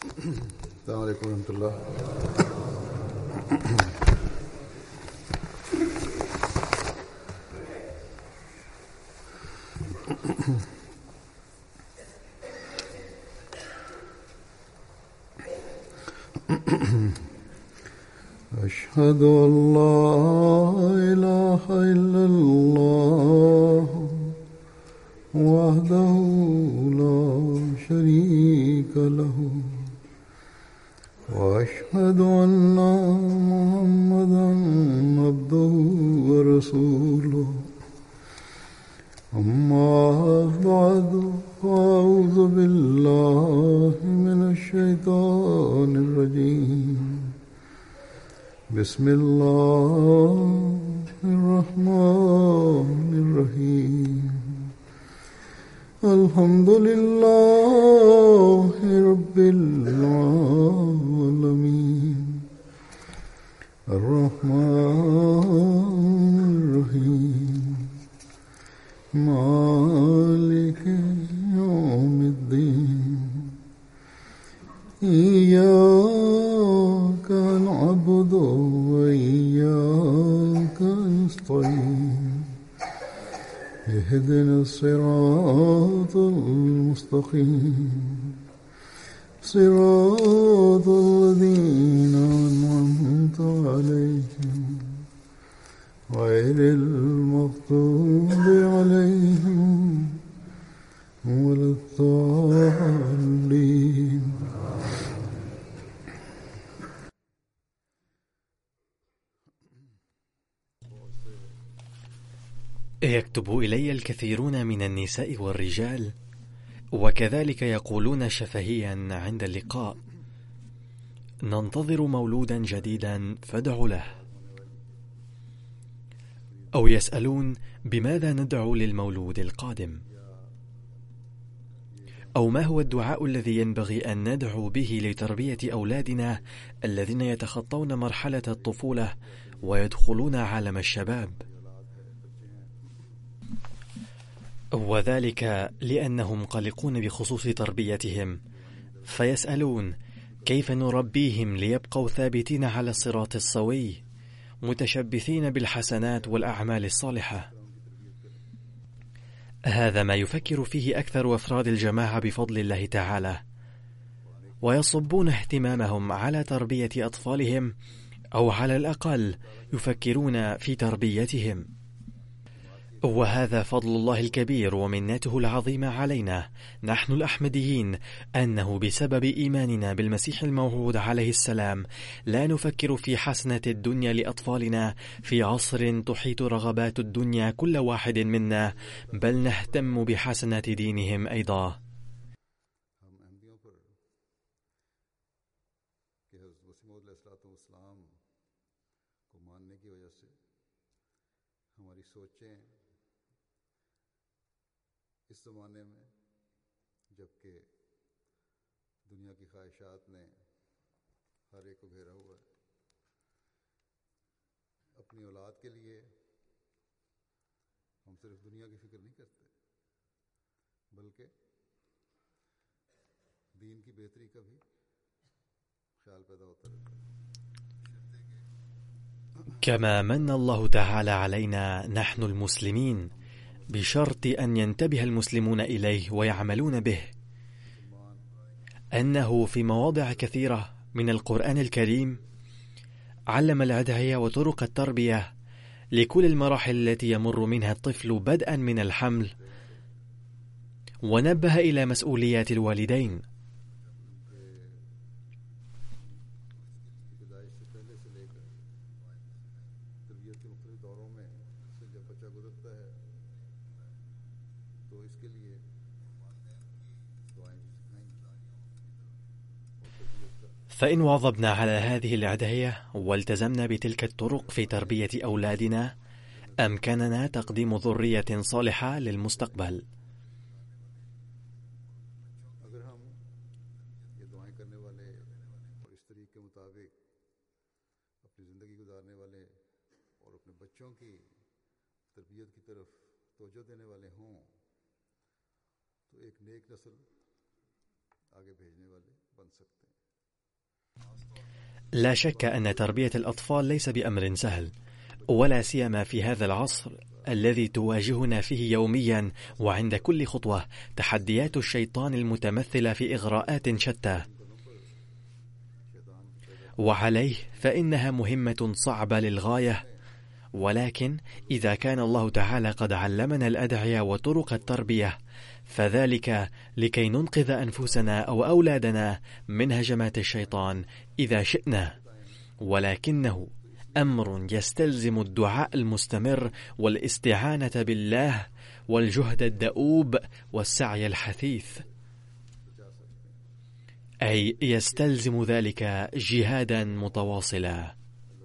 السلام عليكم ورحمة الله. أشهد أن لا إله إلا الله وحده لا شريك له وأشهد أن محمدا عبده ورسوله. أما بعد فأعوذ بالله من الشيطان الرجيم. بسم الله الرحمن الرحيم. الحمد لله رب العالمين الرحمن الرحيم مالك يوم الدين. إياك نعبد وإياك نستعين. اهدنا الصراط المستقيم صراط الذين أنعمت عليهم غير المغضوب عليهم ولا الضالين. يكتب إلي الكثيرون من النساء والرجال، وكذلك يقولون شفهيا عند اللقاء: ننتظر مولودا جديدا فادع له. أو يسألون بماذا ندعو للمولود القادم، أو ما هو الدعاء الذي ينبغي أن ندعو به لتربية أولادنا الذين يتخطون مرحلة الطفولة ويدخلون عالم الشباب. وذلك لأنهم قلقون بخصوص تربيتهم، فيسألون كيف نربيهم ليبقوا ثابتين على الصراط السوي متشبثين بالحسنات والأعمال الصالحة. هذا ما يفكر فيه أكثر أفراد الجماعة بفضل الله تعالى، ويصبون اهتمامهم على تربية أطفالهم، أو على الأقل يفكرون في تربيتهم. وهذا فضل الله الكبير ومنته العظيمة علينا نحن الأحمديين، أنه بسبب إيماننا بالمسيح الموعود عليه السلام لا نفكر في حسنة الدنيا لأطفالنا في عصر تحيط رغبات الدنيا كل واحد منا، بل نهتم بحسنة دينهم أيضا. इस ज़माने में जबकि दुनिया की ख्वाहिशात ने हर एक को घेरा हुआ है, अपनी औलाद के लिए हम सिर्फ दुनिया की फिक्र नहीं करते, बल्कि दीन की बेहतरी का भी ख्याल पैदा होता रहता है। كما من الله تعالى علينا نحن المسلمين، بشرط أن ينتبه المسلمون إليه ويعملون به، أنه في مواضع كثيرة من القرآن الكريم علم الأدعية وطرق التربية لكل المراحل التي يمر منها الطفل بدءا من الحمل، ونبه إلى مسؤوليات الوالدين. فإن واظبنا على هذه الأدعية والتزمنا بتلك الطرق في تربية أولادنا، أمكننا تقديم ذرية صالحة للمستقبل. तो एक नेक नस्ल आगे भेजने वाले बन सकते हैं। لا شك أن تربية الأطفال ليس بأمر سهل، ولا سيما في هذا العصر الذي تواجهنا فيه يوميا وعند كل خطوة تحديات الشيطان المتمثلة في إغراءات شتى. وعليه فإنها مهمة صعبة للغاية، ولكن إذا كان الله تعالى قد علمنا الأدعية وطرق التربية، فذلك لكي ننقذ أنفسنا أو أولادنا من هجمات الشيطان إذا شئنا، ولكنه أمر يستلزم الدعاء المستمر والاستعانة بالله والجهد الدؤوب والسعي الحثيث، أي يستلزم ذلك جهادا متواصلا.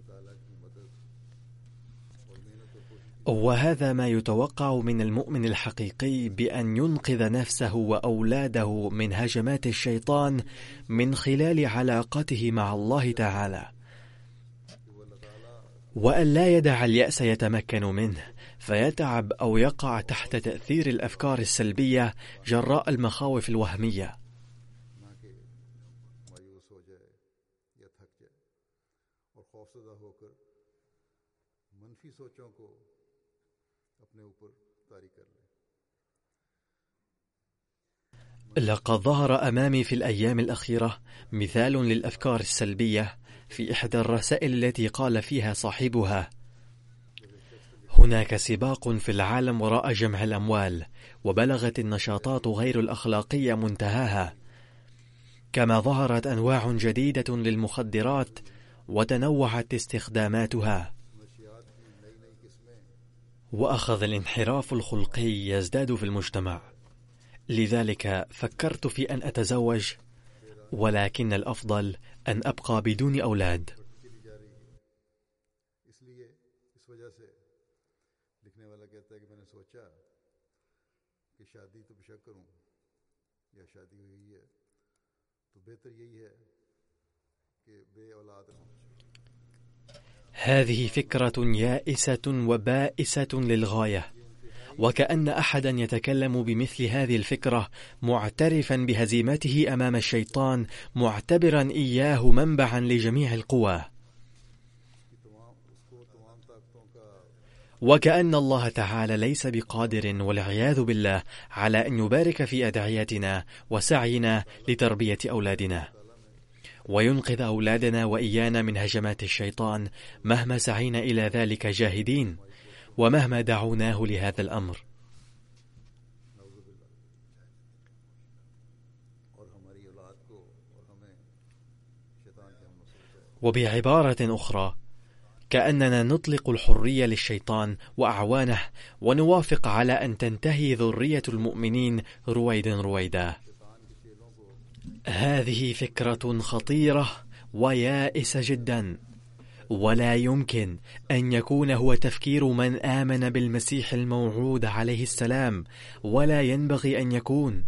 وهذا ما يتوقع من المؤمن الحقيقي بأن ينقذ نفسه وأولاده من هجمات الشيطان من خلال علاقته مع الله تعالى، وأن لا يدع اليأس يتمكن منه فيتعب أو يقع تحت تأثير الأفكار السلبية جراء المخاوف الوهمية. لقد ظهر أمامي في الأيام الأخيرة مثال للأفكار السلبية في إحدى الرسائل التي قال فيها صاحبها: هناك سباق في العالم وراء جمع الأموال، وبلغت النشاطات غير الأخلاقية منتهاها، كما ظهرت أنواع جديدة للمخدرات وتنوعت استخداماتها، وأخذ الانحراف الخلقي يزداد في المجتمع. لذلك فكرت في أن أتزوج، ولكن الأفضل أن أبقى بدون أولاد. هذه فكرة يائسة وبائسة للغاية، وكأن أحدا يتكلم بمثل هذه الفكرة معترفا بهزيمته أمام الشيطان، معتبرا إياه منبعا لجميع القوى، وكأن الله تعالى ليس بقادر والعياذ بالله على أن يبارك في أدعيتنا وسعينا لتربية أولادنا وينقذ أولادنا وإيانا من هجمات الشيطان مهما سعينا إلى ذلك جاهدين ومهما دعوناه لهذا الأمر. وبعبارة أخرى، كأننا نطلق الحرية للشيطان وأعوانه ونوافق على أن تنتهي ذرية المؤمنين رويدا. هذه فكرة خطيرة ويائسة جدا، ولا يمكن أن يكون هو تفكير من آمن بالمسيح الموعود عليه السلام، ولا ينبغي أن يكون.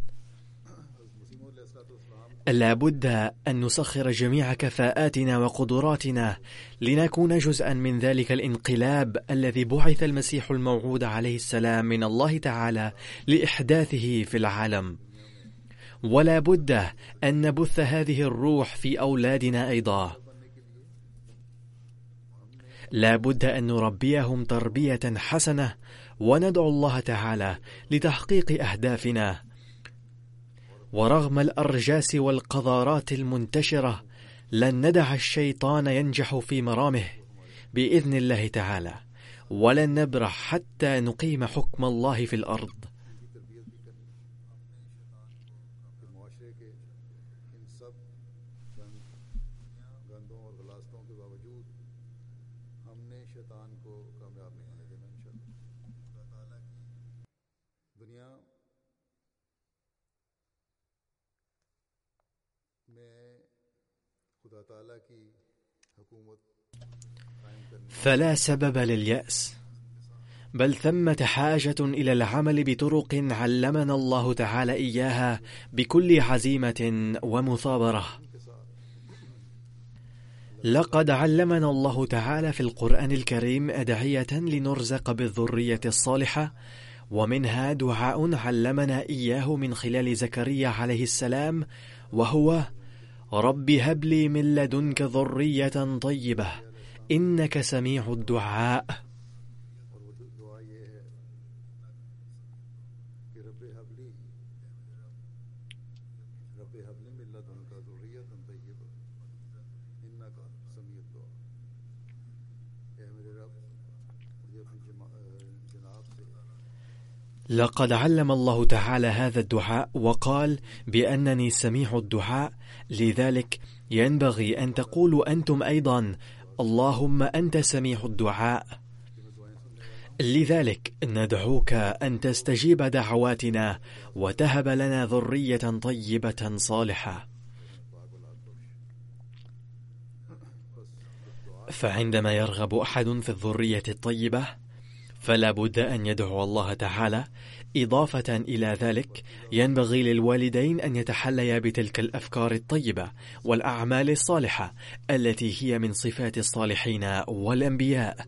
لا بد أن نسخر جميع كفاءاتنا وقدراتنا لنكون جزءا من ذلك الانقلاب الذي بعث المسيح الموعود عليه السلام من الله تعالى لإحداثه في العالم، ولا بد أن نبث هذه الروح في أولادنا أيضا. لا بد أن نربيهم تربية حسنة وندعو الله تعالى لتحقيق أهدافنا، ورغم الأرجاس والقذارات المنتشرة لن ندع الشيطان ينجح في مرامه بإذن الله تعالى، ولن نبرح حتى نقيم حكم الله في الأرض. فلا سبب لليأس، بل ثمة حاجة إلى العمل بطرق علمنا الله تعالى إياها بكل عزيمة ومثابرة. لقد علمنا الله تعالى في القرآن الكريم أدعية لنرزق بالذرية الصالحة، ومنها دعاء علمنا إياه من خلال زكريا عليه السلام، وهو: رب هب لي من لدنك ذرية طيبة إنك سميع الدعاء. لقد علم الله تعالى هذا الدعاء وقال بأنني سميع الدعاء، لذلك ينبغي أن تقولوا أنتم أيضا اللهم أنت سميع الدعاء. لذلك ندعوك أن تستجيب دعواتنا وتهب لنا ذرية طيبة صالحة. فعندما يرغب أحد في الذرية الطيبة فلا بد أن يدعو الله تعالى. إضافة إلى ذلك ينبغي للوالدين أن يتحليا بتلك الأفكار الطيبة والأعمال الصالحة التي هي من صفات الصالحين والأنبياء.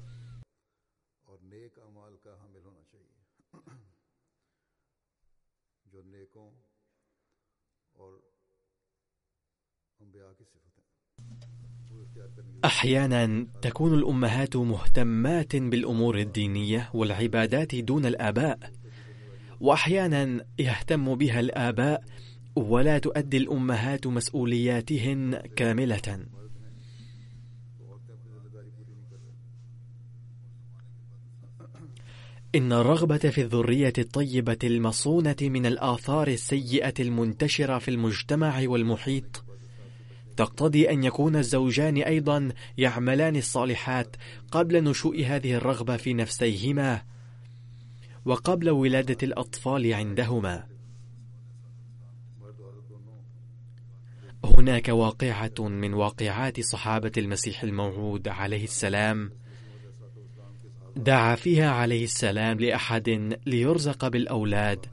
أحيانا تكون الأمهات مهتمات بالأمور الدينية والعبادات دون الآباء، وأحيانا يهتم بها الآباء ولا تؤدي الأمهات مسؤولياتهن كاملة. إن الرغبة في الذرية الطيبة المصونة من الآثار السيئة المنتشرة في المجتمع والمحيط تقتضي أن يكون الزوجان أيضا يعملان الصالحات قبل نشوء هذه الرغبة في نفسيهما وقبل ولادة الأطفال عندهما. هناك واقعة من واقعات صحابة المسيح الموعود عليه السلام دعا فيها عليه السلام لأحد ليرزق بالأولاد،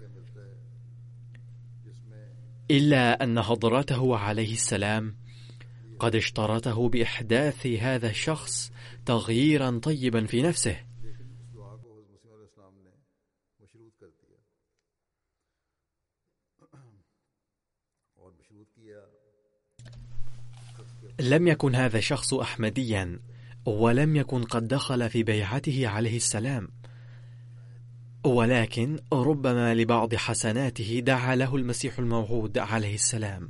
إلا أن حضرته عليه السلام قد اشترطه بإحداث هذا الشخص تغييرا طيبا في نفسه. لم يكن هذا الشخص أحمديا ولم يكن قد دخل في بيعته عليه السلام، ولكن ربما لبعض حسناته دعا له المسيح الموعود عليه السلام.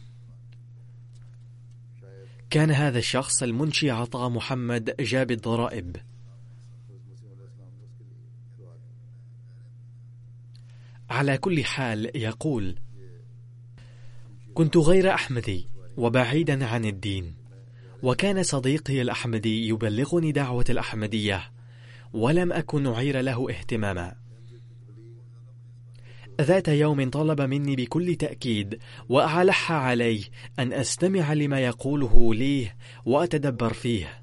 كان هذا الشخص المنشي عطاء محمد جاب الضرائب. على كل حال يقول: كنت غير أحمدي وبعيدا عن الدين، وكان صديقي الأحمدي يبلغني دعوة الأحمدية ولم أكن أعير له اهتماما. ذات يوم طلب مني بكل تأكيد وألح علي أن أستمع لما يقوله لي وأتدبر فيه،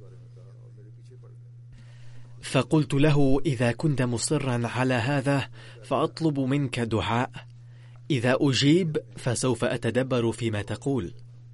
فقلت له: إذا كنت مصرا على هذا فأطلب منك دعاء، إذا أجيب فسوف أتدبر فيما تقول.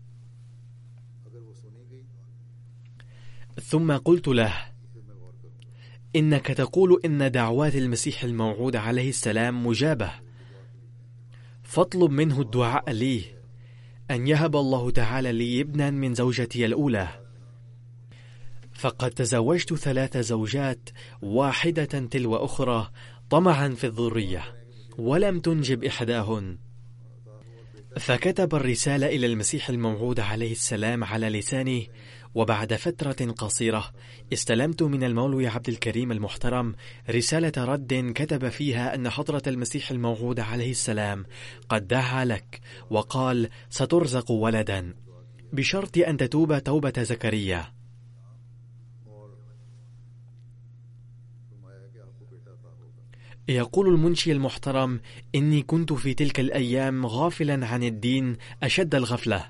ثم قلت له: إنك تقول إن دعوات المسيح الموعود عليه السلام مجابة، فاطلب منه الدعاء لي أن يهب الله تعالى لي ابنا من زوجتي الأولى، فقد تزوجت 3 زوجات واحدة تلو أخرى طمعا في الذرية ولم تنجب إحداهن. فكتب الرسالة إلى المسيح الموعود عليه السلام على لسانه، وبعد فترة قصيرة استلمت من المولوي عبد الكريم المحترم رسالة رد كتب فيها أن حضرة المسيح الموعود عليه السلام قد دعا لك وقال: سترزق ولدا بشرط أن تتوب توبة زكريا. يقول المنشي المحترم: إني كنت في تلك الأيام غافلا عن الدين أشد الغفلة،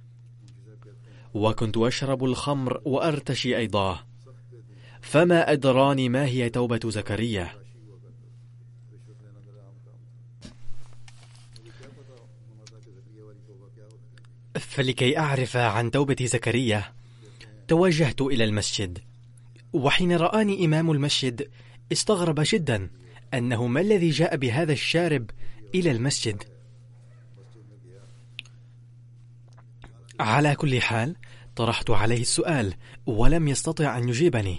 وكنت أشرب الخمر وأرتشي أيضا، فما أدراني ما هي توبة زكريا. فلكي أعرف عن توبة زكريا توجهت إلى المسجد، وحين رآني إمام المسجد استغرب جدا أنه ما الذي جاء بهذا الشارب إلى المسجد. على كل حال طرحت عليه السؤال ولم يستطع أن يجيبني.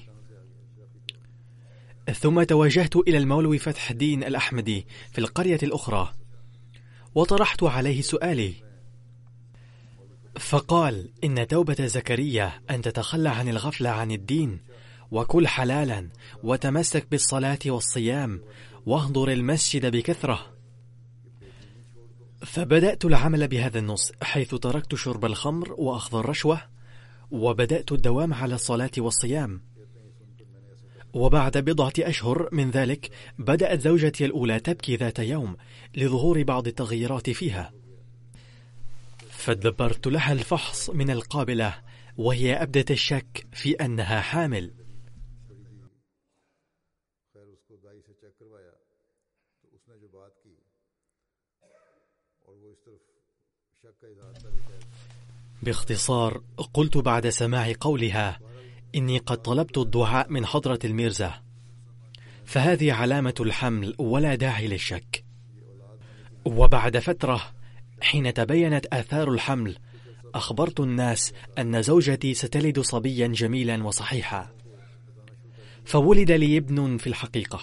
ثم توجهت إلى المولوي فتح الدين الأحمدي في القرية الأخرى وطرحت عليه سؤالي، فقال: إن توبة زكريا أن تتخلى عن الغفلة عن الدين وكل حلالا وتمسك بالصلاة والصيام واهضر المسجد بكثرة. فبدأت العمل بهذا النص، حيث تركت شرب الخمر وأخذ الرشوة وبدأت الدوام على الصلاة والصيام. وبعد بضعة أشهر من ذلك بدأت زوجتي الأولى تبكي ذات يوم لظهور بعض التغيرات فيها، فدبرت لها الفحص من القابلة وهي أبدت الشك في أنها حامل. باختصار قلت بعد سماع قولها: إني قد طلبت الدعاء من حضرة الميرزا، فهذه علامة الحمل ولا داعي للشك. وبعد فترة حين تبينت آثار الحمل أخبرت الناس أن زوجتي ستلد صبيا جميلا وصحيحا، فولد لي ابن في الحقيقة.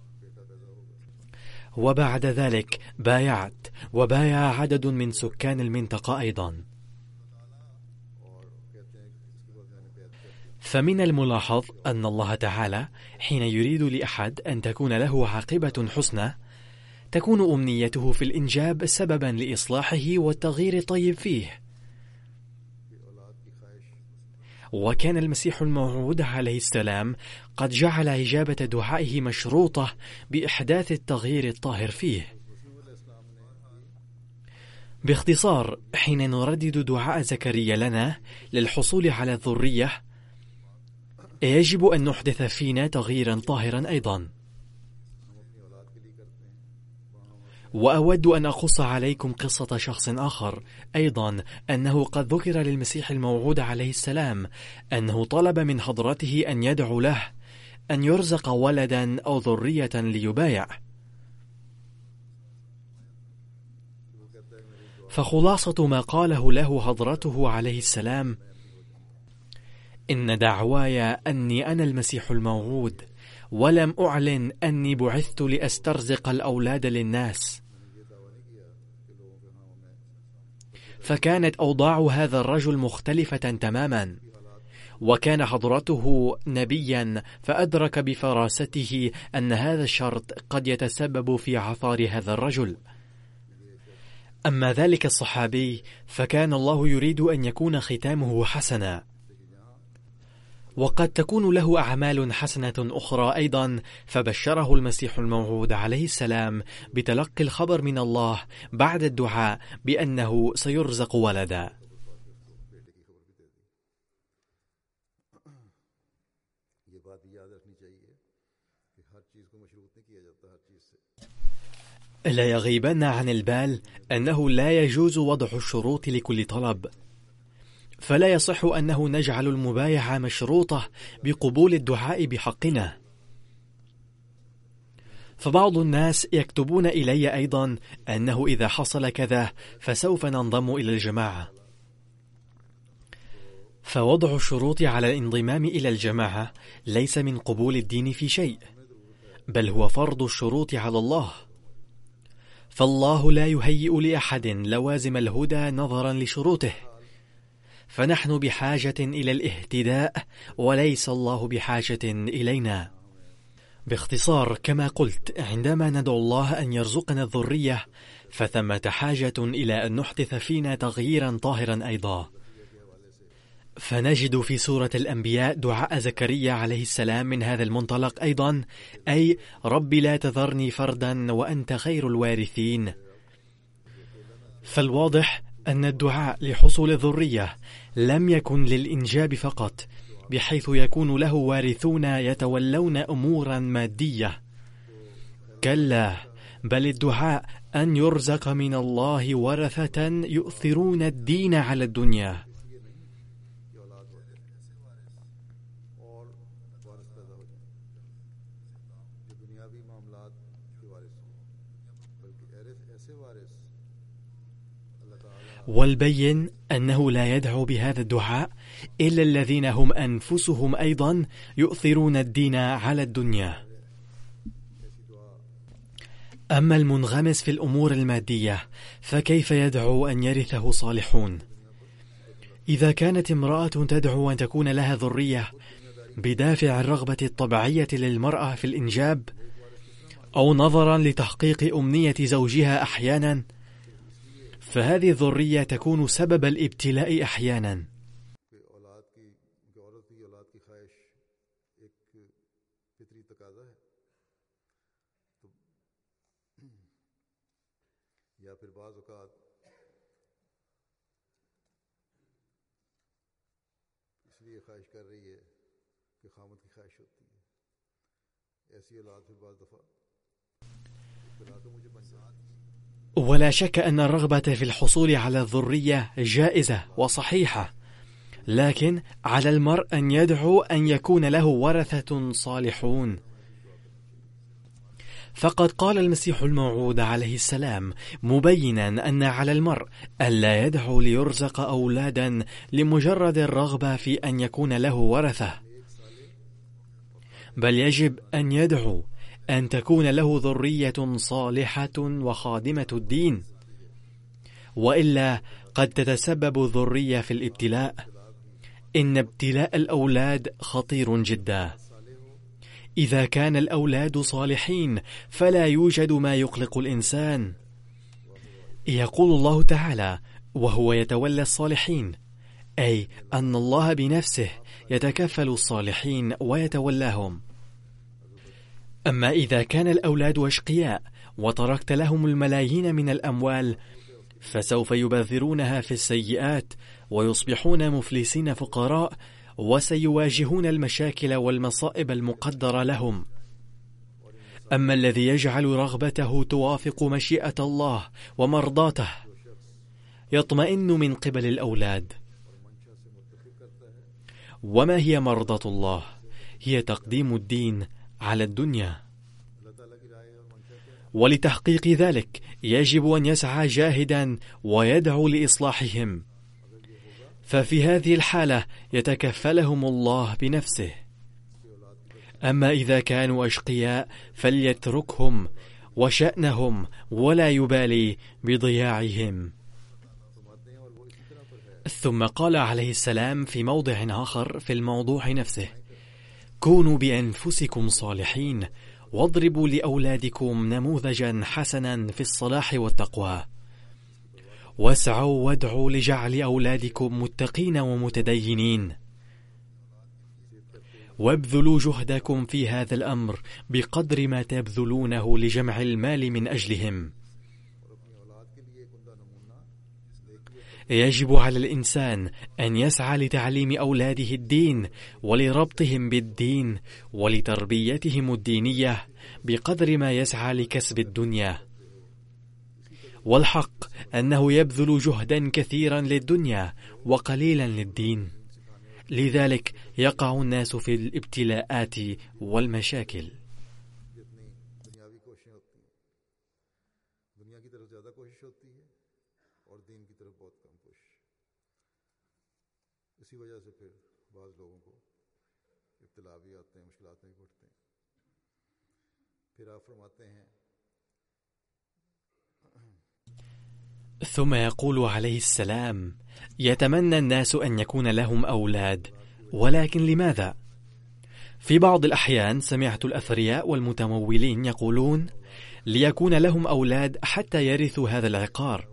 وبعد ذلك بايعت وبايع عدد من سكان المنطقة أيضا. فمن الملاحظ أن الله تعالى حين يريد لأحد أن تكون له عاقبة حسنى تكون أمنيته في الإنجاب سببا لإصلاحه والتغيير الطيب فيه. وكان المسيح الموعود عليه السلام قد جعل إجابة دعائه مشروطة بإحداث التغيير الطاهر فيه. باختصار حين نردد دعاء زكريا لنا للحصول على الذرية يجب أن نحدث فينا تغييرا طاهرا أيضا. وأود أن أقص عليكم قصة شخص آخر أيضا، أنه قد ذكر للمسيح الموعود عليه السلام أنه طلب من حضرته أن يدعو له أن يرزق ولدا أو ذرية ليبايع. فخلاصة ما قاله له حضرته عليه السلام: إن دعواي أني أنا المسيح الموعود ولم أعلن أني بعثت لأسترزق الأولاد للناس. فكانت أوضاع هذا الرجل مختلفة تماما، وكان حضرته نبيا فأدرك بفراسته أن هذا الشرط قد يتسبب في عثار هذا الرجل. أما ذلك الصحابي فكان الله يريد أن يكون ختامه حسنا، وقد تكون له أعمال حسنة أخرى أيضا، فبشره المسيح الموعود عليه السلام بتلقي الخبر من الله بعد الدعاء بأنه سيرزق ولدا. لا يغيبن عن البال أنه لا يجوز وضع الشروط لكل طلب، فلا يصح أنه نجعل المبايعة مشروطة بقبول الدعاء بحقنا. فبعض الناس يكتبون إلي أيضا أنه إذا حصل كذا فسوف ننضم إلى الجماعة. فوضع الشروط على الانضمام إلى الجماعة ليس من قبول الدين في شيء، بل هو فرض الشروط على الله، فالله لا يهيئ لأحد لوازم الهدى نظرا لشروطه، فنحن بحاجة إلى الاهتداء وليس الله بحاجة إلينا. باختصار كما قلت، عندما ندعو الله أن يرزقنا الذرية فثمة حاجة إلى أن نحدث فينا تغييرا طاهرا أيضا. فنجد في سورة الأنبياء دعاء زكريا عليه السلام من هذا المنطلق أيضا، أي رب لا تذرني فردا وأنت خير الوارثين. فالواضح أن الدعاء لحصول الذرية لم يكن للإنجاب فقط، بحيث يكون له وارثون يتولون أمورا مادية. كلا، بل الدعاء أن يرزق من الله ورثة يؤثرون الدين على الدنيا. والبين أنه لا يدعو بهذا الدعاء إلا الذين هم أنفسهم أيضا يؤثرون الدين على الدنيا. أما المنغمس في الأمور المادية فكيف يدعو أن يرثه صالحون؟ إذا كانت امرأة تدعو أن تكون لها ذرية بدافع الرغبة الطبيعية للمرأة في الإنجاب، أو نظرا لتحقيق أمنية زوجها أحيانا، فهذه الذرية تكون سبب الابتلاء أحيانا. ولا شك أن الرغبة في الحصول على الذرية جائزة وصحيحة، لكن على المرء أن يدعو أن يكون له ورثة صالحون. فقد قال المسيح الموعود عليه السلام مبينا أن على المرء ألا يدعو ليرزق أولادا لمجرد الرغبة في أن يكون له ورثة، بل يجب أن يدعو أن تكون له ذرية صالحة وخادمة الدين، وإلا قد تتسبب الذرية في الابتلاء. إن ابتلاء الأولاد خطير جدا. إذا كان الأولاد صالحين فلا يوجد ما يقلق الإنسان. يقول الله تعالى: وهو يتولى الصالحين، أي أن الله بنفسه يتكفل الصالحين ويتولاهم. أما إذا كان الأولاد أشقياء وتركت لهم الملايين من الأموال فسوف يبذرونها في السيئات ويصبحون مفلسين فقراء، وسيواجهون المشاكل والمصائب المقدرة لهم. أما الذي يجعل رغبته توافق مشيئة الله ومرضاته يطمئن من قبل الأولاد. وما هي مرضاة الله؟ هي تقديم الدين على الدنيا. ولتحقيق ذلك يجب أن يسعى جاهدا ويدعو لإصلاحهم، ففي هذه الحالة يتكفلهم الله بنفسه. أما إذا كانوا أشقياء فليتركهم وشأنهم ولا يبالي بضياعهم. ثم قال عليه السلام في موضع آخر في الموضوع نفسه: كونوا بأنفسكم صالحين واضربوا لأولادكم نموذجا حسنا في الصلاح والتقوى، واسعوا وادعوا لجعل أولادكم متقين ومتدينين، وابذلوا جهدكم في هذا الأمر بقدر ما تبذلونه لجمع المال من أجلهم. يجب على الإنسان أن يسعى لتعليم أولاده الدين ولربطهم بالدين ولتربيتهم الدينية بقدر ما يسعى لكسب الدنيا. والحق أنه يبذل جهدا كثيرا للدنيا وقليلا للدين، لذلك يقع الناس في الابتلاءات والمشاكل. ثم يقول عليه السلام: يتمنى الناس أن يكون لهم أولاد، ولكن لماذا؟ في بعض الأحيان سمعت الأثرياء والمتمولين يقولون: ليكون لهم أولاد حتى يرثوا هذا العقار،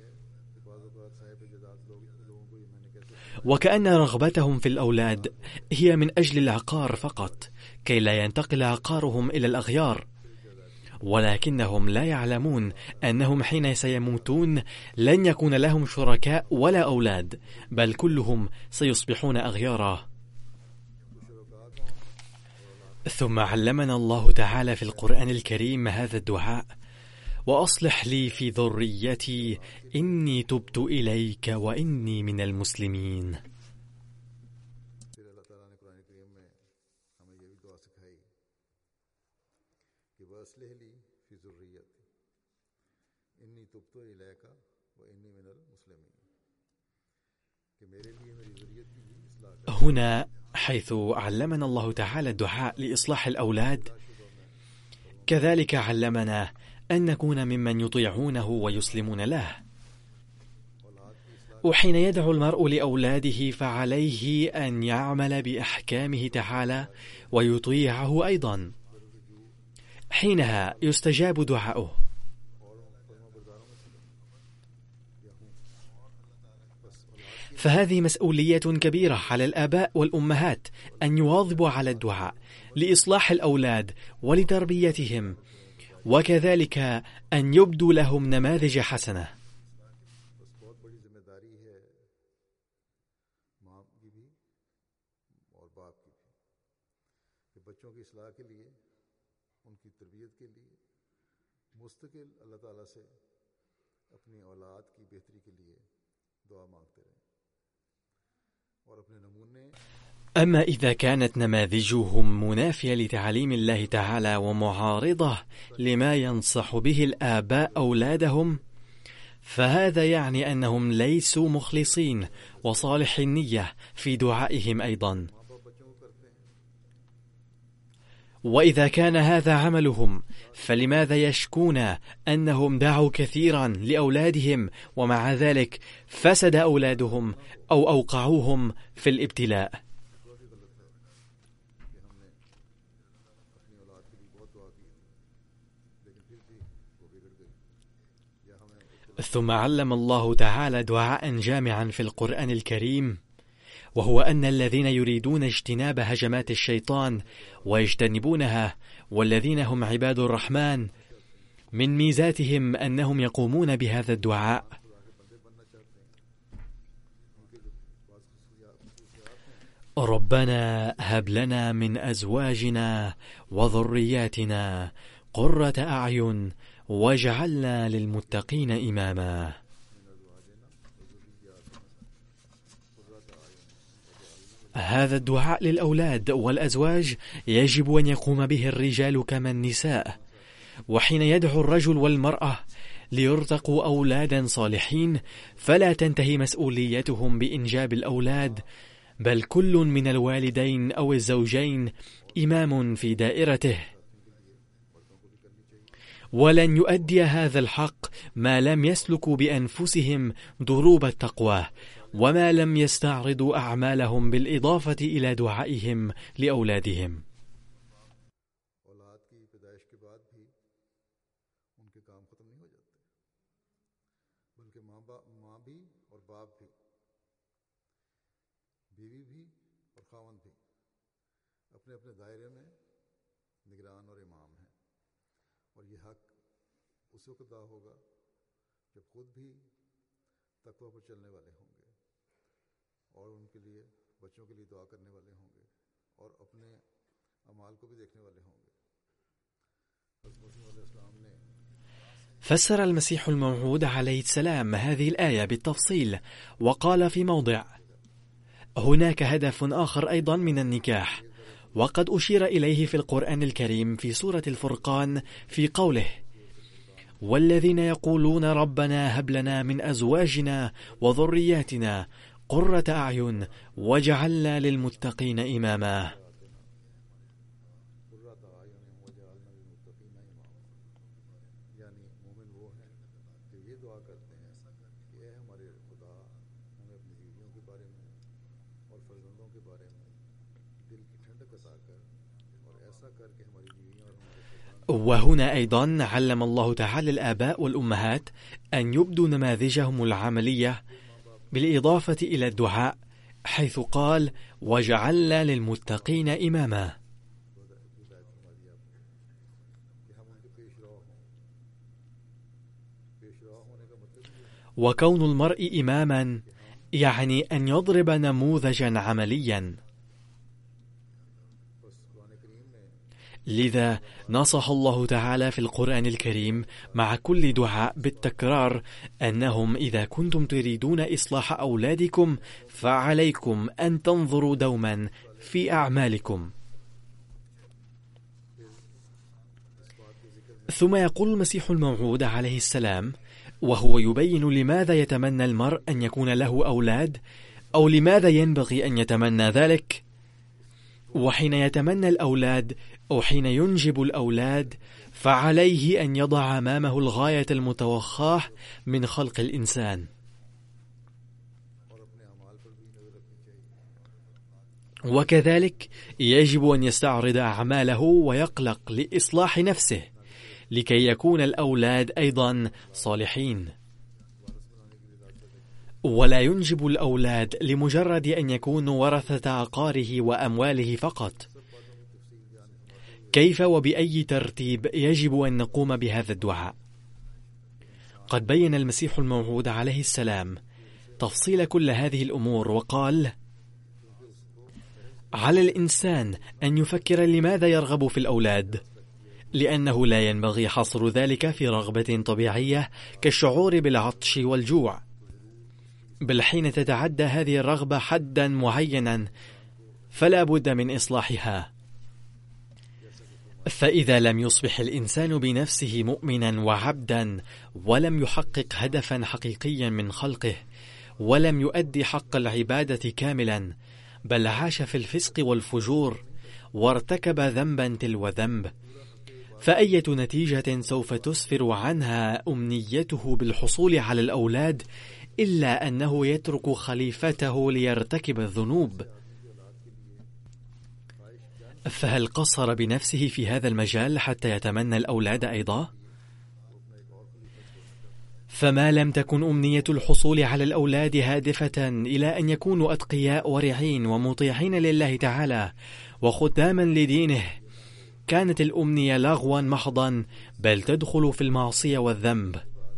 وكأن رغبتهم في الأولاد هي من أجل العقار فقط كي لا ينتقل عقارهم إلى الأغيار. ولكنهم لا يعلمون أنهم حين سيموتون لن يكون لهم شركاء ولا أولاد، بل كلهم سيصبحون أغيارا. ثم علمنا الله تعالى في القرآن الكريم هذا الدعاء: وأصلح لي في ذريتي إني تبت إليك وإني من المسلمين. إني تبت إليك وإني من المسلمين. هنا حيث علمنا الله تعالى الدعاء لإصلاح الأولاد، كذلك علمنا أن نكون ممن يطيعونه ويسلمون له. وحين يدعو المرء لأولاده فعليه أن يعمل بأحكامه تعالى ويطيعه أيضا، حينها يستجاب دعاؤه. فهذه مسؤولية كبيرة على الآباء والأمهات أن يواظبوا على الدعاء لإصلاح الأولاد ولتربيتهم، وكذلك أن يبدوا لهم نماذج حسنة. أما إذا كانت نماذجهم منافية لتعاليم الله تعالى ومعارضة لما ينصح به الآباء أولادهم، فهذا يعني أنهم ليسوا مخلصين وصالح النية في دعائهم أيضا. وإذا كان هذا عملهم، فلماذا يشكون أنهم دعوا كثيرا لأولادهم ومع ذلك فسد أولادهم أو أوقعوهم في الابتلاء؟ ثم علم الله تعالى دعاء جامعا في القرآن الكريم، وهو أن الذين يريدون اجتناب هجمات الشيطان ويجتنبونها، والذين هم عباد الرحمن، من ميزاتهم أنهم يقومون بهذا الدعاء. ربنا هب لنا من أزواجنا وذرياتنا قرة أعين واجعلنا للمتقين إماما. هذا الدعاء للأولاد والأزواج يجب أن يقوم به الرجال كما النساء. وحين يدعو الرجل والمرأة ليرزقوا أولادا صالحين، فلا تنتهي مسؤوليتهم بإنجاب الأولاد، بل كل من الوالدين أو الزوجين إمام في دائرته، ولن يؤدي هذا الحق ما لم يسلكوا بأنفسهم دروب التقوى، وما لم يستعرضوا أعمالهم بالإضافة إلى دعائهم لأولادهم. فسر المسيح الموعود عليه السلام هذه الآية بالتفصيل، وقال في موضع: هناك هدف آخر أيضا من النكاح، وقد أشير إليه في القرآن الكريم في سورة الفرقان في قوله: والذين يقولون ربنا هب لنا من أزواجنا وذرياتنا قرة أعين واجعلنا للمتقين إماما. وهنا أيضا علم الله تعالى الآباء والأمهات أن يبدوا نماذجهم العملية بالإضافة إلى الدعاء، حيث قال: وجعلنا للمتقين إماما. وكون المرء إماما يعني أن يضرب نموذجا عمليا. لذا نصح الله تعالى في القرآن الكريم مع كل دعاء بالتكرار أنهم إذا كنتم تريدون إصلاح أولادكم فعليكم أن تنظروا دوما في أعمالكم. ثم يقول المسيح الموعود عليه السلام وهو يبين لماذا يتمنى المرء أن يكون له أولاد: أو لماذا ينبغي أن يتمنى ذلك؟ وحين يتمنى الأولاد أو حين ينجب الأولاد فعليه أن يضع أمامه الغاية المتوخاة من خلق الإنسان، وكذلك يجب أن يستعرض أعماله ويقلق لإصلاح نفسه لكي يكون الأولاد أيضا صالحين. ولا ينجب الأولاد لمجرد أن يكونوا ورثة عقاره وأمواله فقط. كيف وبأي ترتيب يجب أن نقوم بهذا الدعاء؟ قد بين المسيح الموعود عليه السلام تفصيل كل هذه الأمور وقال: على الإنسان أن يفكر لماذا يرغب في الأولاد، لأنه لا ينبغي حصر ذلك في رغبة طبيعية كالشعور بالعطش والجوع، بل حين تتعدى هذه الرغبة حدا معينا فلا بد من إصلاحها. فإذا لم يصبح الإنسان بنفسه مؤمنا وعبدا ولم يحقق هدفا حقيقيا من خلقه ولم يؤدي حق العبادة كاملا، بل عاش في الفسق والفجور وارتكب ذنبا تلو ذنب، فأية نتيجة سوف تسفر عنها أمنيته بالحصول على الأولاد إلا أنه يترك خليفته ليرتكب الذنوب؟ فهل قصر بنفسه في هذا المجال حتى يتمنى الأولاد أيضا؟ فما لم تكن أمنية الحصول على الأولاد هادفة إلى أن يكونوا أتقياء ورعين ومطيعين لله تعالى وخداما لدينه، كانت الأمنية لغوا محضا، بل تدخل في المعصية والذنب.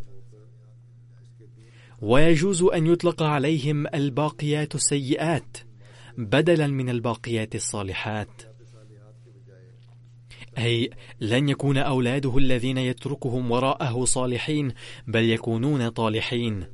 ويجوز أن يطلق عليهم الباقيات السيئات بدلا من الباقيات الصالحات، أي لن يكون أولاده الذين يتركهم وراءه صالحين، بل يكونون طالحين.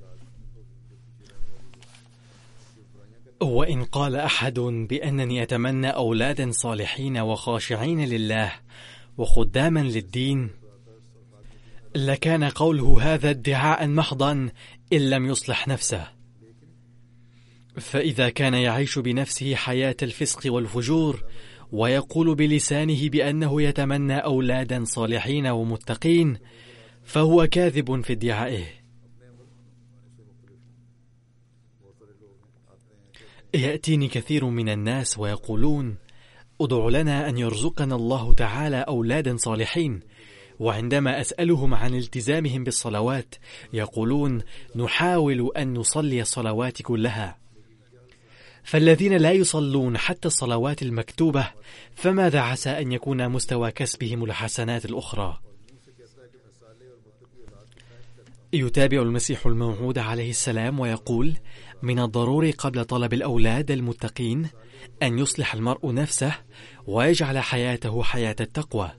وإن قال أحد بأنني أتمنى أولادا صالحين وخاشعين لله وخداما للدين، لكان قوله هذا ادعاء محضا إن لم يصلح نفسه. فإذا كان يعيش بنفسه حياة الفسق والفجور ويقول بلسانه بأنه يتمنى أولادا صالحين ومتقين، فهو كاذب في ادعائه. يأتيني كثير من الناس ويقولون: ادع لنا أن يرزقنا الله تعالى أولادا صالحين، وعندما أسألهم عن التزامهم بالصلوات يقولون: نحاول أن نصلي الصلوات كلها. فالذين لا يصلون حتى الصلوات المكتوبة فماذا عسى أن يكون مستوى كسبهم الحسنات الأخرى؟ يتابع المسيح الموعود عليه السلام ويقول: من الضروري قبل طلب الأولاد المتقين أن يصلح المرء نفسه ويجعل حياته حياة التقوى.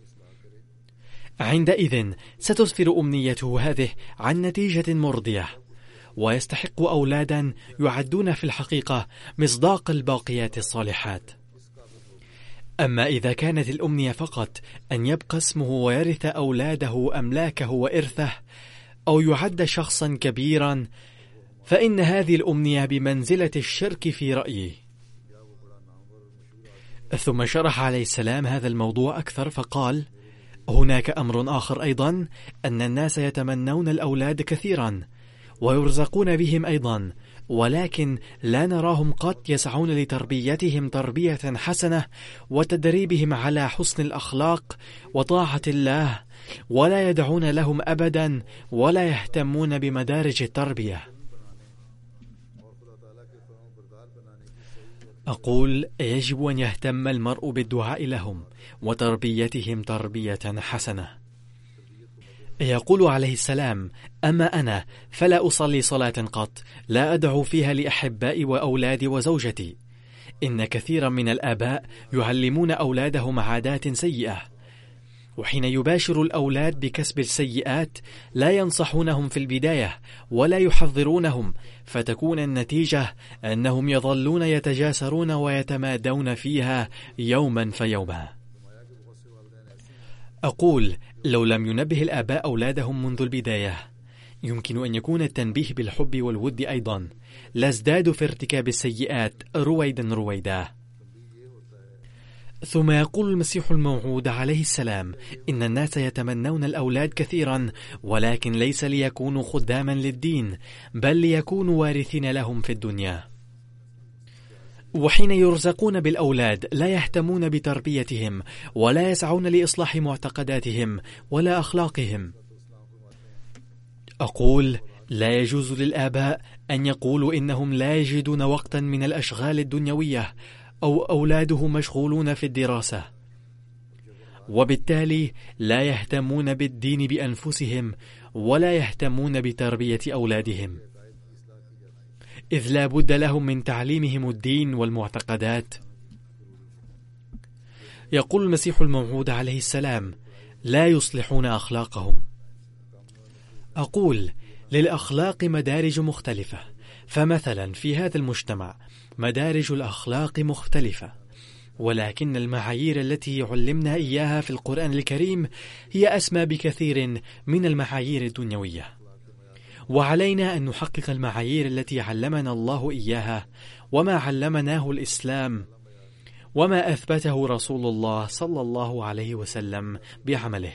عندئذ ستسفر أمنيته هذه عن نتيجة مرضية، ويستحق أولادا يعدون في الحقيقة مصداق الباقيات الصالحات. أما إذا كانت الأمنية فقط أن يبقى اسمه ويرث أولاده أملاكه وإرثه، أو يعد شخصا كبيرا، فإن هذه الأمنية بمنزلة الشرك في رأيي. ثم شرح عليه السلام هذا الموضوع أكثر فقال: هناك أمر آخر أيضا، أن الناس يتمنون الأولاد كثيرا ويرزقون بهم أيضا، ولكن لا نراهم قط يسعون لتربيتهم تربية حسنة وتدريبهم على حسن الأخلاق وطاعة الله، ولا يدعون لهم أبدا ولا يهتمون بمدارج التربية. أقول: يجب أن يهتم المرء بالدعاء لهم وتربيتهم تربية حسنة. يقول عليه السلام: أما أنا فلا أصلي صلاة قط لا أدعو فيها لأحبائي وأولادي وزوجتي. إن كثيرا من الآباء يعلمون أولادهم عادات سيئة، وحين يباشر الأولاد بكسب السيئات لا ينصحونهم في البداية ولا يحذرونهم، فتكون النتيجة أنهم يظلون يتجاسرون ويتمادون فيها يوما فيوما. أقول: لو لم ينبه الآباء أولادهم منذ البداية، يمكن أن يكون التنبيه بالحب والود أيضا، لازدادوا في ارتكاب السيئات رويدا رويدا. ثم يقول المسيح الموعود عليه السلام إن الناس يتمنون الأولاد كثيرا، ولكن ليس ليكونوا خداما للدين، بل ليكونوا وارثين لهم في الدنيا. وحين يرزقون بالأولاد لا يهتمون بتربيتهم، ولا يسعون لإصلاح معتقداتهم ولا أخلاقهم. أقول لا يجوز للآباء أن يقولوا إنهم لا يجدون وقتا من الأشغال الدنيوية، أو أولادهم مشغولون في الدراسة، وبالتالي لا يهتمون بالدين بأنفسهم ولا يهتمون بتربية أولادهم، إذ لا بد لهم من تعليمهم الدين والمعتقدات. يقول المسيح الموعود عليه السلام لا يصلحون أخلاقهم. أقول للأخلاق مدارج مختلفة، فمثلا في هذا المجتمع مدارج الأخلاق مختلفة، ولكن المعايير التي علمنا إياها في القرآن الكريم هي أسمى بكثير من المعايير الدنيوية، وعلينا أن نحقق المعايير التي علمنا الله إياها، وما علمناه الإسلام، وما أثبته رسول الله صلى الله عليه وسلم بعمله.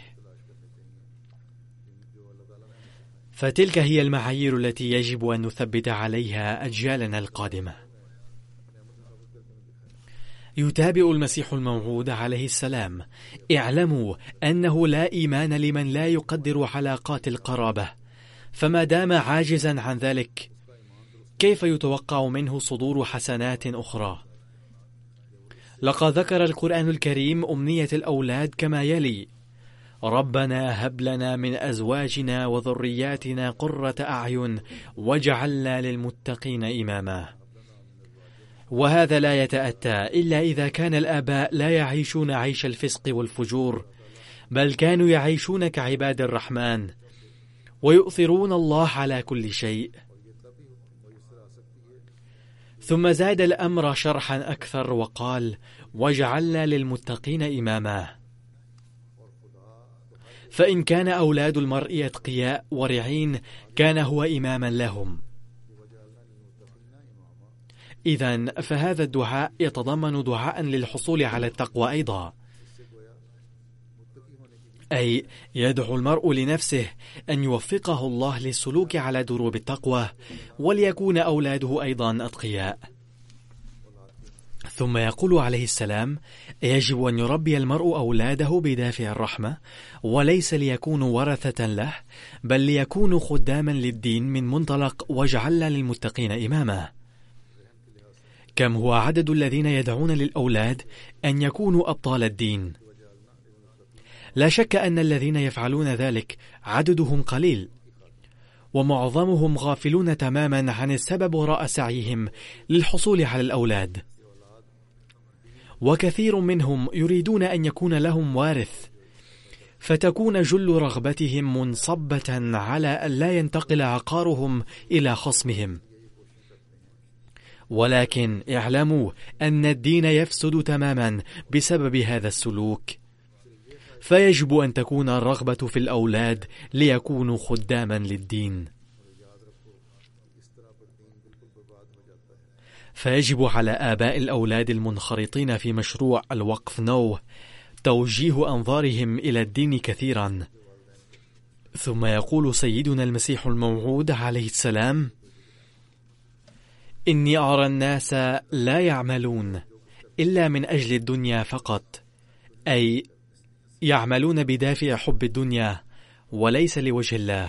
فتلك هي المعايير التي يجب أن نثبت عليها أجيالنا القادمة. يتابع المسيح الموعود عليه السلام: اعلموا أنه لا إيمان لمن لا يقدر علاقات القرابة، فما دام عاجزا عن ذلك كيف يتوقع منه صدور حسنات أخرى؟ لقد ذكر القرآن الكريم أمنية الأولاد كما يلي: ربنا هب لنا من أزواجنا وذرياتنا قرة أعين واجعلنا للمتقين إماما. وهذا لا يتأتى إلا إذا كان الآباء لا يعيشون عيش الفسق والفجور، بل كانوا يعيشون كعباد الرحمن ويؤثرون الله على كل شيء. ثم زاد الأمر شرحا أكثر وقال: واجعلنا للمتقين إماما. فإن كان أولاد المرء أتقياء ورعين كان هو إماما لهم. إذن فهذا الدعاء يتضمن دعاء للحصول على التقوى أيضا، أي يدعو المرء لنفسه أن يوفقه الله للسلوك على دروب التقوى، وليكون أولاده أيضا أتقياء. ثم يقول عليه السلام: يجب أن يربي المرء أولاده بدافع الرحمة، وليس ليكونوا ورثة له، بل ليكونوا خداما للدين من منطلق واجعلنا للمتقين إماما. كم هو عدد الذين يدعون للأولاد أن يكونوا أبطال الدين؟ لا شك أن الذين يفعلون ذلك عددهم قليل، ومعظمهم غافلون تماما عن السبب وراء سعيهم للحصول على الأولاد. وكثير منهم يريدون أن يكون لهم وارث، فتكون جل رغبتهم منصبة على أن لا ينتقل عقارهم إلى خصمهم. ولكن اعلموا أن الدين يفسد تماما بسبب هذا السلوك، فيجب أن تكون الرغبة في الأولاد ليكونوا خداما للدين. فيجب على آباء الأولاد المنخرطين في مشروع الوقف نو توجيه أنظارهم إلى الدين كثيرا. ثم يقول سيدنا المسيح الموعود عليه السلام: إني أرى الناس لا يعملون إلا من أجل الدنيا فقط، أي يعملون بدافع حب الدنيا وليس لوجه الله.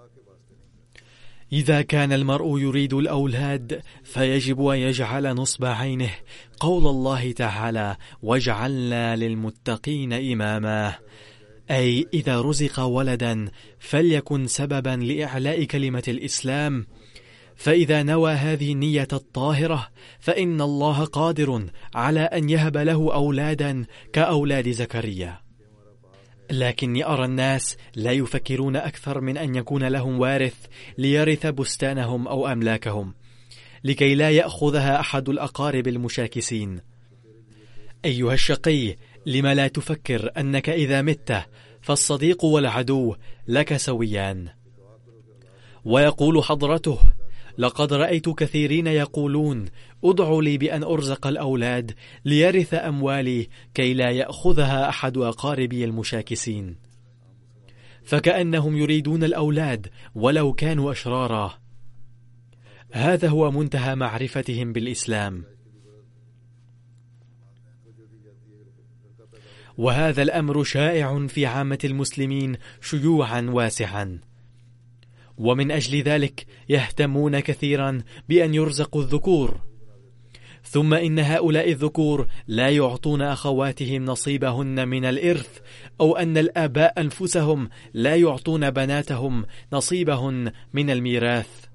إذا كان المرء يريد الأولاد فيجب أن يجعل نصب عينه قول الله تعالى: واجعلنا للمتقين إماما، أي إذا رزق ولدا فليكن سببا لإعلاء كلمة الإسلام. فإذا نوى هذه النية الطاهرة فإن الله قادر على أن يهب له أولادا كأولاد زكريا. لكني أرى الناس لا يفكرون أكثر من أن يكون لهم وارث ليرث بستانهم أو أملاكهم، لكي لا يأخذها أحد الأقارب المشاكسين. أيها الشقي، لم لا تفكر أنك إذا مت فالصديق والعدو لك سويان؟ ويقول حضرته: لقد رأيت كثيرين يقولون ادعوا لي بأن أرزق الأولاد ليرث أموالي كي لا يأخذها أحد أقاربي المشاكسين، فكأنهم يريدون الأولاد ولو كانوا أشرارا. هذا هو منتهى معرفتهم بالإسلام، وهذا الأمر شائع في عامة المسلمين شيوعا واسعا، ومن أجل ذلك يهتمون كثيرا بأن يرزقوا الذكور. ثم إن هؤلاء الذكور لا يعطون أخواتهم نصيبهن من الإرث، أو أن الآباء أنفسهم لا يعطون بناتهم نصيبهن من الميراث،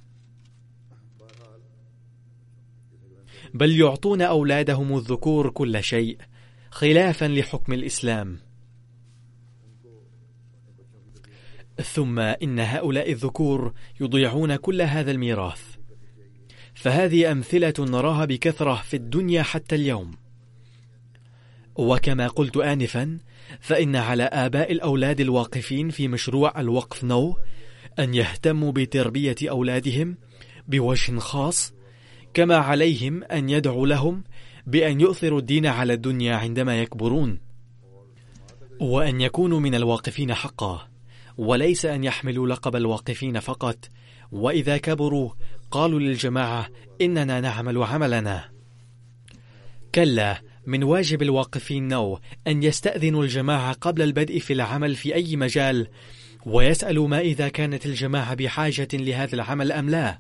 بل يعطون أولادهم الذكور كل شيء خلافا لحكم الإسلام. ثم إن هؤلاء الذكور يضيعون كل هذا الميراث، فهذه أمثلة نراها بكثرة في الدنيا حتى اليوم. وكما قلت آنفا، فإن على آباء الأولاد الواقفين في مشروع الوقف نو أن يهتموا بتربية أولادهم بوجه خاص، كما عليهم أن يدعوا لهم بأن يؤثروا الدين على الدنيا عندما يكبرون، وأن يكونوا من الواقفين حقا، وليس أن يحملوا لقب الواقفين فقط، وإذا كبروا قالوا للجماعة إننا نعمل عملنا. كلا، من واجب الواقفين نو أن يستأذنوا الجماعة قبل البدء في العمل في أي مجال، ويسألوا ما إذا كانت الجماعة بحاجة لهذا العمل أم لا.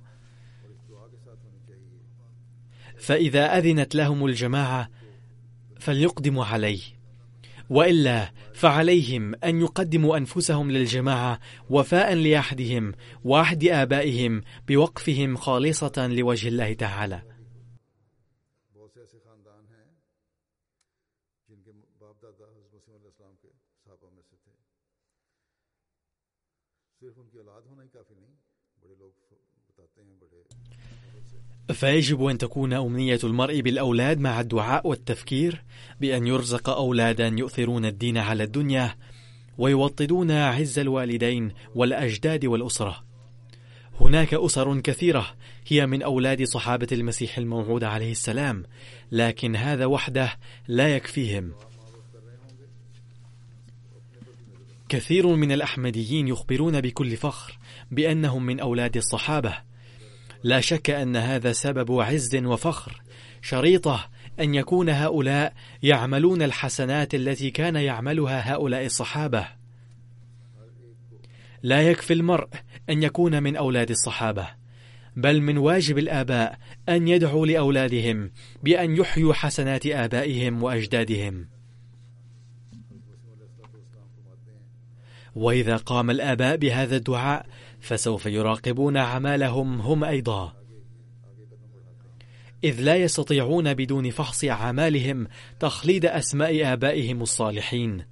فإذا أذنت لهم الجماعة فليقدموا عليه، وإلا فعليهم أن يقدموا أنفسهم للجماعة وفاء لأحدهم وعهد آبائهم بوقفهم خالصة لوجه الله تعالى. فيجب أن تكون أمنية المرء بالأولاد مع الدعاء والتفكير بأن يرزق أولادا يؤثرون الدين على الدنيا ويوطدون عز الوالدين والأجداد والأسرة. هناك أسر كثيرة هي من أولاد صحابة المسيح الموعود عليه السلام، لكن هذا وحده لا يكفيهم. كثير من الأحمديين يخبرون بكل فخر بأنهم من أولاد الصحابة. لا شك أن هذا سبب عز وفخر، شريطة أن يكون هؤلاء يعملون الحسنات التي كان يعملها هؤلاء الصحابة. لا يكفي المرء أن يكون من أولاد الصحابة، بل من واجب الآباء أن يدعوا لأولادهم بأن يحيوا حسنات آبائهم وأجدادهم. وإذا قام الآباء بهذا الدعاء فسوف يراقبون أعمالهم هم أيضا، إذ لا يستطيعون بدون فحص أعمالهم تخليد أسماء آبائهم الصالحين.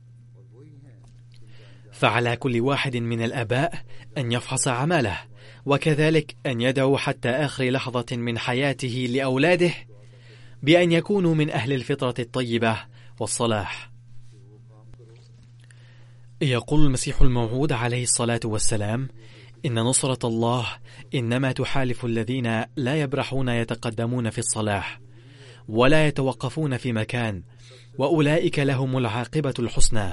فعلى كل واحد من الآباء أن يفحص أعماله، وكذلك أن يدعو حتى آخر لحظة من حياته لأولاده بأن يكونوا من أهل الفطرة الطيبة والصلاح. يقول المسيح الموعود عليه الصلاة والسلام: إن نصرة الله إنما تحالف الذين لا يبرحون يتقدمون في الصلاح ولا يتوقفون في مكان، وأولئك لهم العاقبة الحسنى.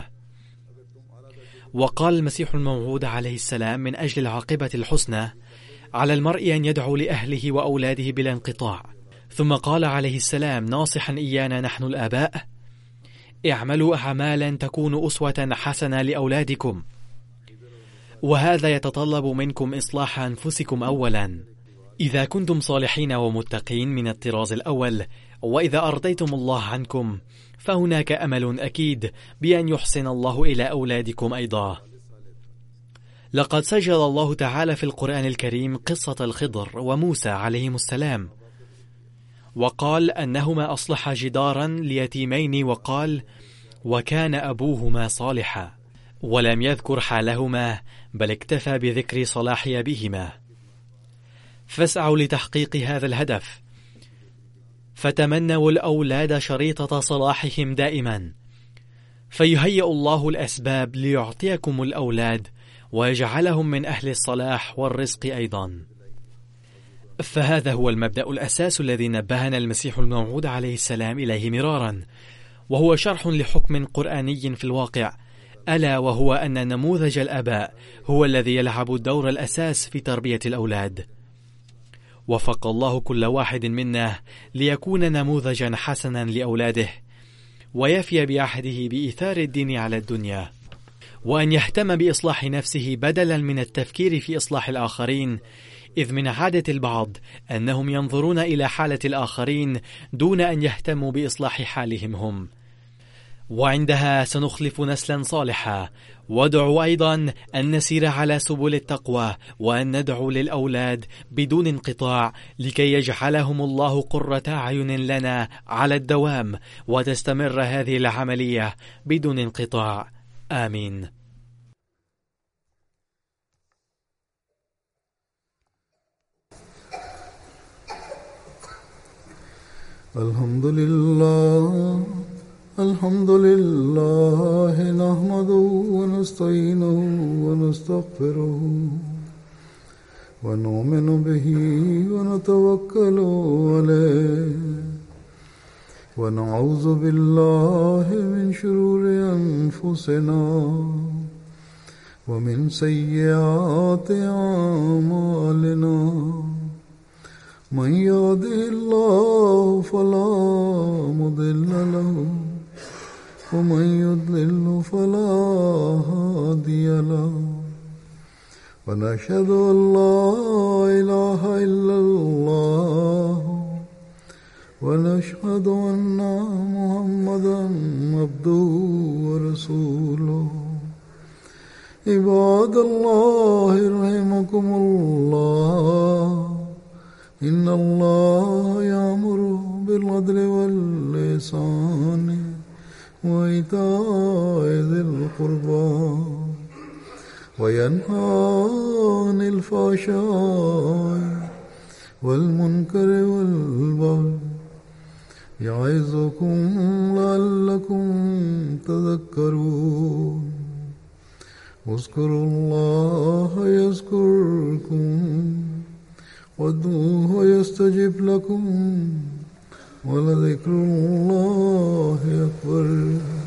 وقال المسيح الموعود عليه السلام: من أجل العاقبة الحسنى على المرء أن يدعو لأهله وأولاده بلا انقطاع. ثم قال عليه السلام ناصحا إيانا نحن الآباء: اعملوا أعمالا تكون أسوة حسنة لأولادكم، وهذا يتطلب منكم إصلاح أنفسكم أولا. إذا كنتم صالحين ومتقين من الطراز الأول، وإذا أرضيتم الله عنكم، فهناك أمل أكيد بأن يحسن الله إلى أولادكم أيضا. لقد سجل الله تعالى في القرآن الكريم قصة الخضر وموسى عليهم السلام، وقال أنهما أصلحا جدارا ليتيمين، وقال: وكان أبوهما صالحا، ولم يذكر حالهما، بل اكتفى بذكر صلاح أبيهما. فاسعوا لتحقيق هذا الهدف، فتمنوا الأولاد شريطة صلاحهم دائما، فيهيئ الله الأسباب ليعطيكم الأولاد ويجعلهم من أهل الصلاح والرزق أيضا. فهذا هو المبدأ الأساس الذي نبهنا المسيح الموعود عليه السلام إليه مرارا، وهو شرح لحكم قرآني في الواقع، ألا وهو أن نموذج الآباء هو الذي يلعب الدور الأساس في تربية الأولاد. وفق الله كل واحد منا ليكون نموذجا حسنا لأولاده، ويفي بعهده بإيثار الدين على الدنيا، وأن يهتم بإصلاح نفسه بدلا من التفكير في إصلاح الآخرين، إذ من عادة البعض أنهم ينظرون إلى حالة الآخرين دون أن يهتموا بإصلاح حالهم هم. وعندها سنخلف نسلا صالحا. وادعوا أيضا أن نسير على سبل التقوى، وأن ندعو للأولاد بدون انقطاع لكي يجعلهم الله قرة أعين لنا على الدوام، وتستمر هذه العملية بدون انقطاع. آمين. الحمد لله الحمد لله نحمده ونستعينه ونستغفره ونؤمن به ونتوكل عليه ونعوذ بالله من شرور أنفسنا ومن سيئات أعمالنا. من يهده الله فلا مضل له ومن يضلل فلا هادي له. ونشهد أن لا إله إلا الله ونشهد أن محمدا عبده ورسوله. عباد الله رحمكم الله، إن الله يأمر بالعدل والإحسان وإيتاء ذي القربى وينهى عن الفحشاء والمنكر والبغي يعظكم لعلكم تذكرون. اذكروا الله يذكركم وادعوه يستجب لكم ولذكر الله أكبر.